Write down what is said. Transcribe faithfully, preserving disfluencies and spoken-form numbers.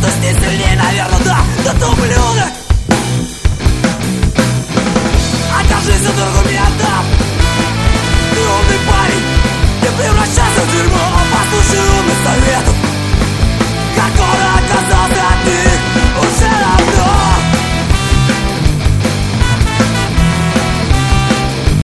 что с ней сильнее, наверное, да, да ты ублюдок.